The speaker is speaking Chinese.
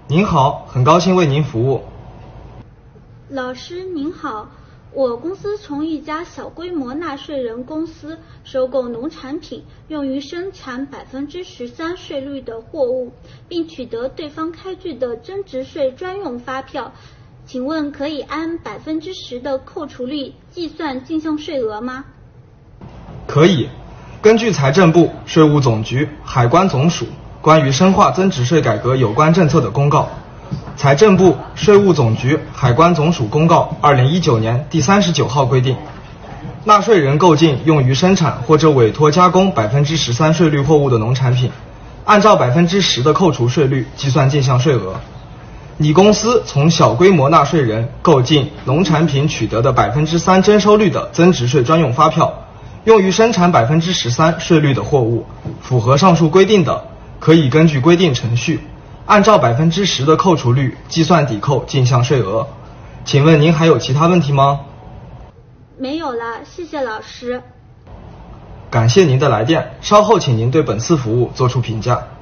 您好，很高兴为您服务。 老师您好，我公司从一家小规模纳税人公司收购农产品，用于生产13%税率的货物，并取得对方开具的增值税专用发票。请问可以按10%的扣除率计算进项税额吗？ 可以，根据财政部、税务总局、海关总署关于深化增值税改革有关政策的公告，财政部、税务总局、海关总署公告2019年第39号规定，纳税人购进用于生产或者委托加工13%税率货物的农产品，按照10%的扣除税率计算进项税额。你公司从小规模纳税人购进农产品取得的3%征收率的增值税专用发票，用于生产13%税率的货物，符合上述规定的，可以根据规定程序，按照10%的扣除率计算抵扣进项税额。请问您还有其他问题吗？ 没有了，谢谢老师。 感谢您的来电，稍后请您对本次服务做出评价。